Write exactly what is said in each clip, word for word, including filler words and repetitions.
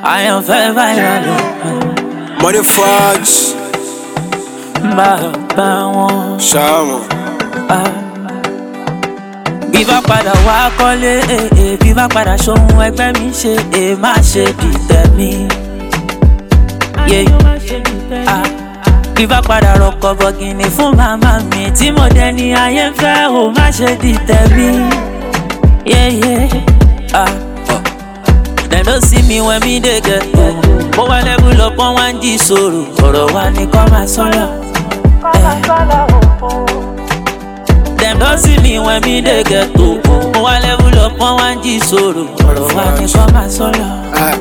àyànfẹ́ viral lọ. Money Fudge. Bàbá wọn. Ṣáàmù. Bí bá padà wá kọ́lé, bí bá padà ṣohun ẹgbẹ́ mi ṣe, è má ṣe dìtẹ̀ mi. Bí bá padà rọ̀kọ̀ bọ̀gìnì fún màmá mi, tí mo dẹni ayé ń fẹ́, ò má ṣe dìtẹ̀ mi. Dem no see me when me dey get home. Mo wá level up on one G sọ̀rọ̀, ọ̀rọ̀ wa ni kọ́ máa sọ́lọ̀. Dem no see me when me dey get home. Mo wá level up on one G sọ̀rọ̀, ọ̀rọ̀ wa ni kọ́ máa sọ́lọ̀.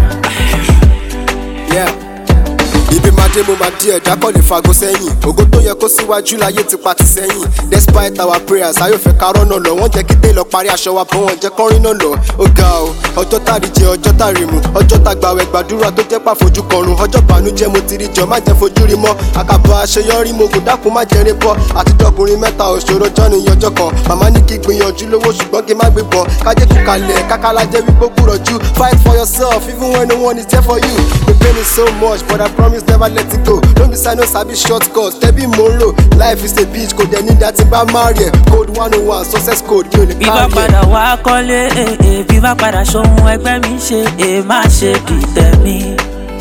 Ibi máa dé mo máa di ẹ̀dá kọ́ lè fago sẹ́yìn. Ògo tó yẹ kó síwájú láyé ti pa ti sẹ́yìn. Despite our prayers, ayọ̀ fẹ́ ká rọ́nà lọ. Wọ́n jẹ́ kí dé lọ parí aṣọ wa bọ́ wọn jẹ́ kọ́rin náà lọ. Ó ga o, ọjọ́ tàrí jẹ, ọjọ́ tàrí mu. Ọjọ́ ta gbàwẹ̀ gbàdúrà tó jẹ́ pàfojú kọrùn. Ọjọ́ bànújẹ́ mo ti rí jọ, má jẹ́ fojú rí mọ́. Àkàbọ̀ àṣeyọrí mo gùn dákun má jẹ́ rébọ́. Àtijọ́ ọkùnrin mẹ́ta òṣòro jọ́nu ìyọjọ́ kan. Màmá ní kí gbìyànjú lówó ṣùgbọ́n kí má gbébọn. Kájé kú kalẹ̀, kákálá jẹ́ wípé kúrọ̀ jù. Fight for yourself even when no one is there for you. The pain is so much but I promise never let it go. Don't be sad, no sabi shortcut. Tebi Moro, life is a beach, code they need that in bad marry. Code one oh one, success code, you only Bí bá padà wá kọ́lé, bí bá padà ṣohun ẹgbẹ́ mi ṣe, è má ṣe dìtẹ̀ mi.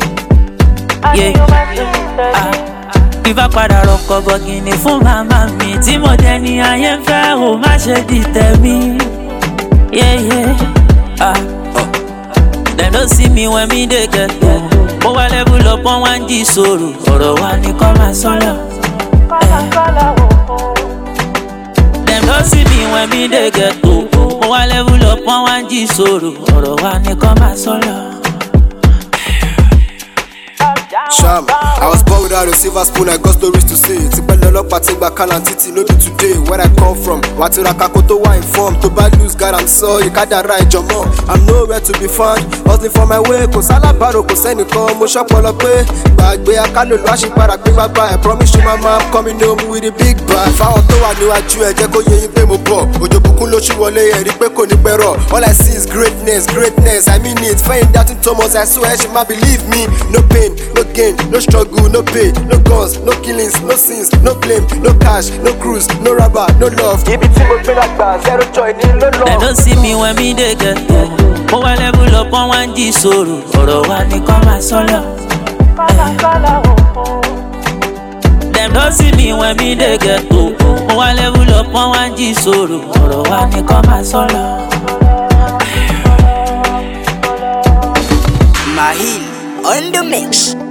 Bí bá padà rọ̀kọ̀ bọ̀gìnì fún màmá mi, tí mo dẹni ayé ń fẹ́, ò má ṣe dìtẹ̀ mi. Dem no see me when me dey get home. Mo wá level up on one G sọ̀rọ̀, ọ̀rọ̀ wa ni kọ́ máa sọ́lọ̀. Dem no see me when me dey get home. Mo wá level up on one G sọ̀rọ̀, ọ̀rọ̀ wa ni kọ́ máa sọ́lọ̀. Sham, I was born without a silver spoon, I got stories to say. Tipẹ́ lọ́lọ́pàá tí gba Kálá títí no be today. Where I come from, wà á ti ra kakó tó wá inform. Tó bá lose God I'm sorry, kádàrá ìjọmọ́. I'm nowhere to be found, hustling for my way. Kò sálábàárò kò sẹ́nìkan, mo ṣọ́pọ̀lọ́ pé gbàgbé akálò lọ́ àṣìpara pé bàbá. I promise you mama I'm coming home with a big bag. Fáwọn tó wà níwájú ẹ jẹ́ kó yé yín pé mo bọ̀. Òjò bùkún ló ṣú wọlé ẹ̀rí pé kò ní pẹ́ rọ̀. All I see is greatness, greatness, I mean it. Fẹ́yìn dátún Thomas, I swear she might believe me. No pain, no gain, no struggle, no pay, no guns, no killings, no sins, no blame, no cash, no cruise, no rubber, no love. Ibi tí mo gbé lágbà, zero joy ní ló lọ. Dem no see me when me dey get home. Mo wá level up on one G sọ̀rọ̀, ọ̀rọ̀ wa ni kọ́ máa sọ́lọ̀. Dem no see me when me dey get home. Mo wá level up on one G sọ̀rọ̀, ọ̀rọ̀ wa ni kọ́ máa sọ́lọ̀. Mahil on the mix.